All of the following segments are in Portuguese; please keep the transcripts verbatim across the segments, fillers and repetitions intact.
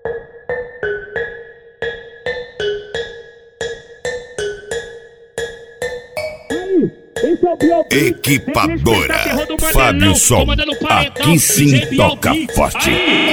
Equipadora Fábio Som, aqui sim toca forte.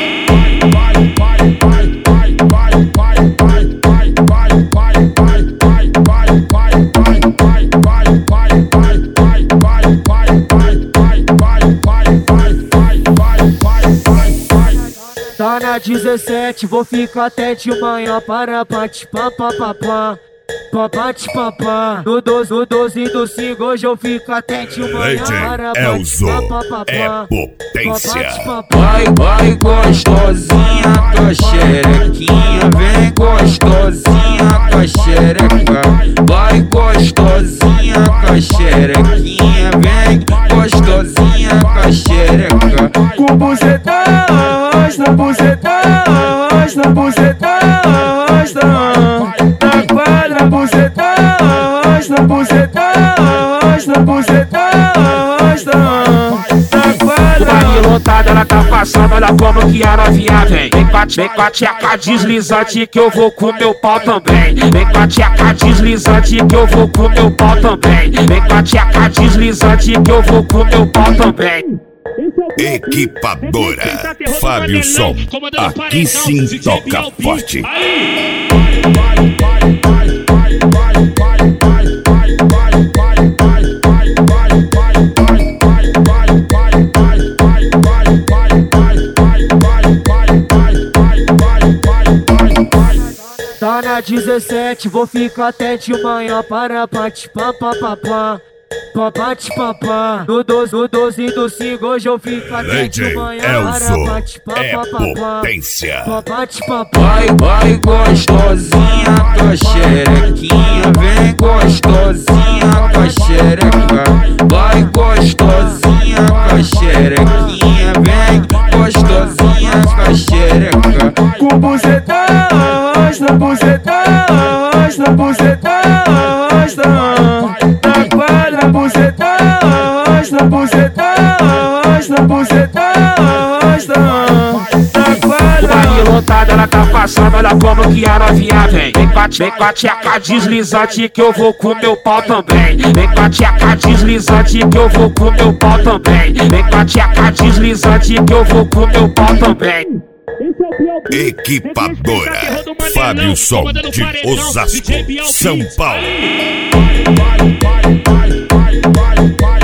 Tá na dezessete, vou ficar até de manhã para pati pam pam pam pam. Papate papá, no doze, no doze do cinco, hoje eu fico até de manhã para Elzo, é potência. Vai, vai gostosinha com a xerequinha, vem gostosinha com a xereca. Vai gostosinha com a xerequinha, vem gostosinha com a xereca. Com buceta, arrasta, buceta, arrasta, buceta, arrasta. Na quadra, buceta, arrasta, buceta, arrasta, buceta, arrasta. Na quadra. Baile lotado, ela tá passando, olha como que a novinha vem. Vem com a, vem com a tcheca deslizante que eu vou com meu pau também. Vem com a tcheca deslizante que eu vou com meu pau também. Vem com a tcheca deslizante que eu vou com meu pau também. Equipadora Fábio Som, aqui sim toca forte. Tá na dezessete, vou ficar até de manhã para pati pam pam pam pam. Papate papá, no doze, no doze do cinco, hoje eu fico até de manhã para pati pam é pam pam pam. potência. Papate papá. Vai, vai gostosinha com a xerequinha, vem gostosinha com a xereca. Vai gostosinha com a xerequinha, vem gostosinha com a xereca. Com buceta, arrasta, buceta, arrasta, buceta, arrasta. Na quadra, buceta, arrasta, buceta, arrasta, buceta, arrasta. Na quadra. Baile lotado, ela tá passando, olha como que a novinha vem. Vem com a, vem com a tcheca deslizante que eu vou com meu pau também. Vem com a tcheca deslizante que eu vou com meu pau também. Vem com a tcheca deslizante que eu vou com meu pau também. Equipadora Fábio Som, de Osasco, São Paulo.